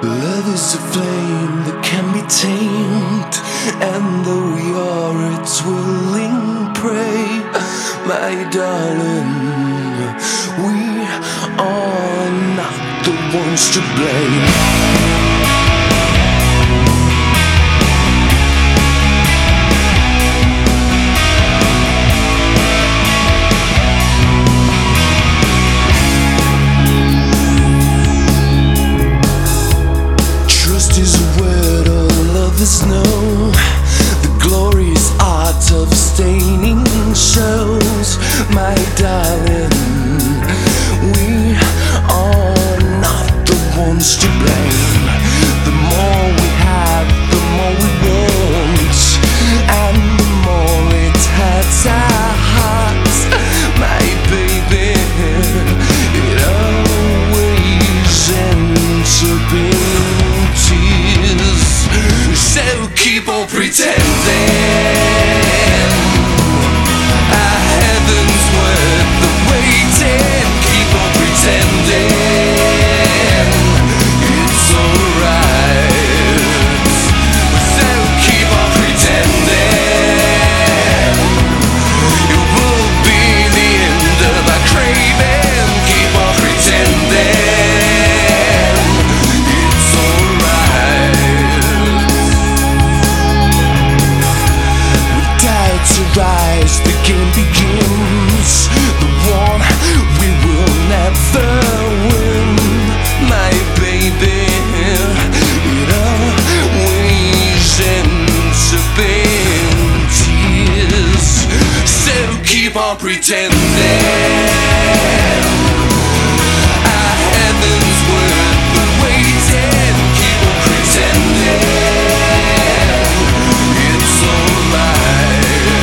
Love is a flame that can be tamed, and though we are its willing prey, my darling, we are not the ones to blame. Know the glorious art of staining shows, my darling, we are not the ones to blame. The more we have, the more we want, and the more it hurts our hearts, my baby. It always ends up in tears. So keep on pretending our heaven's worth the waiting. Keep on pretending it's alright. So keep on pretending it will be the end of our craving. Keep on pretending it's alright. To rise, the game begins, the one we will never win, my baby. It always ends up in tears. So keep on pretending our heaven's worth the waiting. Keep on pretending it's alright.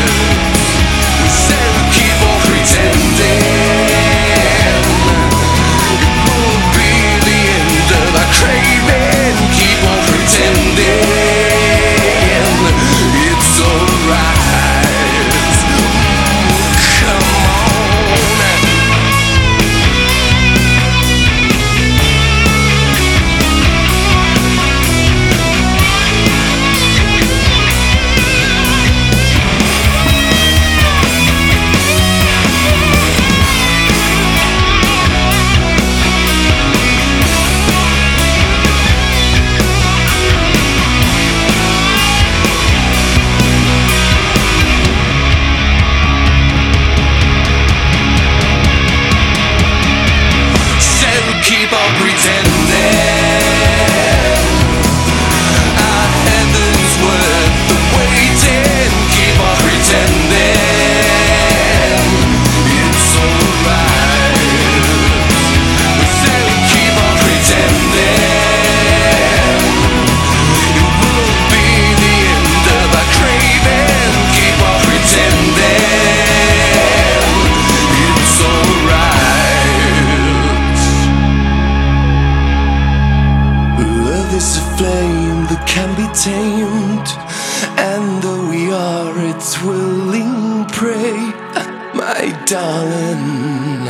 Can be tamed, and though we are its willing prey, my darling,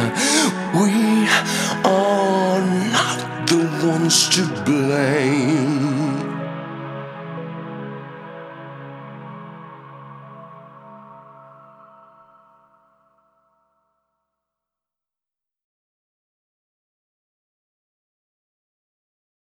we are not the ones to blame.